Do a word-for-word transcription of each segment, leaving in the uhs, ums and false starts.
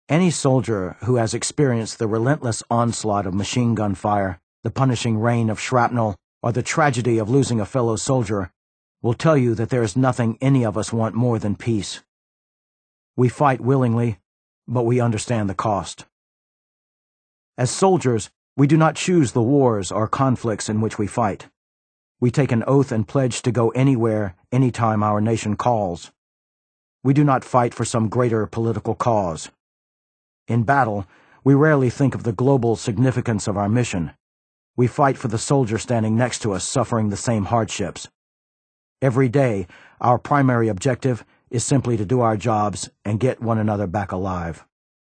Any soldier who has experienced the relentless onslaught of machine gun fire, the punishing rain of shrapnel, or the tragedy of losing a fellow soldier will tell you that there is nothing any of us want more than peace. We fight willingly, but we understand the cost. As soldiers, we do not choose the wars or conflicts in which we fight. We take an oath and pledge to go anywhere, anytime our nation calls. We do not fight for some greater political cause. In battle, we rarely think of the global significance of our mission. We fight for the soldier standing next to us suffering the same hardships. Every day, our primary objective is simply to do our jobs and get one another back alive.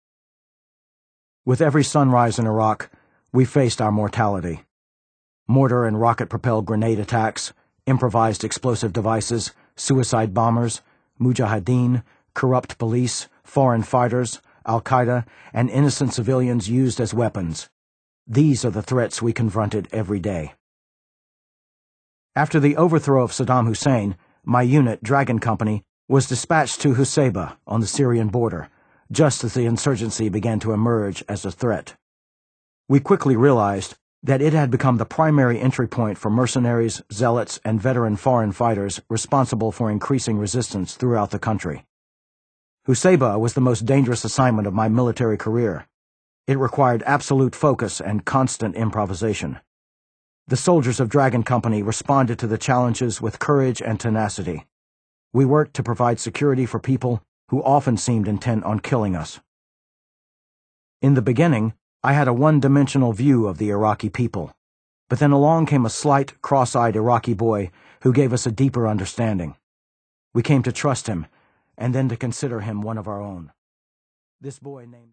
With every sunrise in Iraq, we faced our mortality. Mortar and rocket-propelled grenade attacks, improvised explosive devices, suicide bombers, mujahideen, corrupt police, foreign fighters, Al-Qaeda, and innocent civilians used as weapons. These are the threats we confronted every day. After the overthrow of Saddam Hussein, my unit, Dragon Company, was dispatched to Husaybah on the Syrian border, just as the insurgency began to emerge as a threat. We quickly realized that it had become the primary entry point for mercenaries, zealots, and veteran foreign fighters responsible for increasing resistance throughout the country. Husaybah was the most dangerous assignment of my military career. It required absolute focus and constant improvisation. The soldiers of Dragon Company responded to the challenges with courage and tenacity. We worked to provide security for people who often seemed intent on killing us. In the beginning, I had a one-dimensional view of the Iraqi people, but then along came a slight, cross-eyed Iraqi boy who gave us a deeper understanding. We came to trust him, and then to consider him one of our own. This boy named